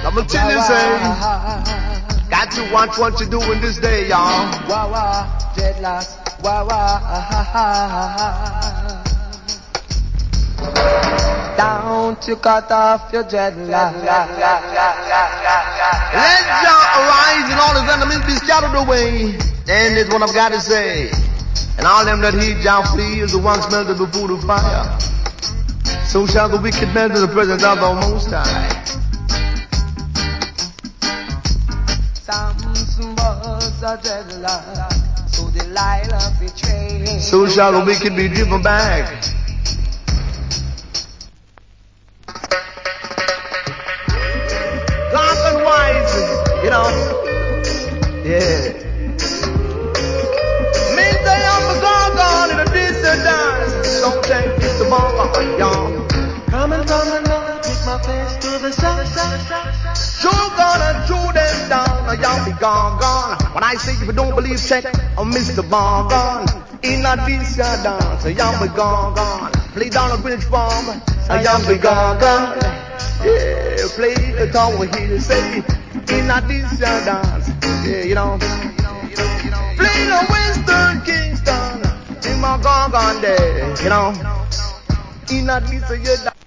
I'ma tell you, say, got to watch what you're doing this day, y'all. Dreadlocks, down to cut off your dreadlocks. Let Jah arise and all his enemies be scattered away. And it's what I've got to say. And all them that heed Jah flee is the ones melted before the fire. So shall the wicked melt in the presence of the Most High. Samson was a dreadlock, so Delilah betrayed. So shall the wicked be driven back. Black and white, you know. Yeah. Means I am a gargoyle in a distant dance. Don't take this to Baba, y'all. Come and take my face to the sun. You're gonna throw them down, or y'all be gone. When I say if you don't believe, check on Mr. Bongon. In a decent dance, or y'all be gone. Play down a Greenwich bomb, or y'all be gone. Yeah, play the tower here, say, in a decent dance. Yeah, you know. Play the Western Kingston, in my gone day, you know. In a decent dance.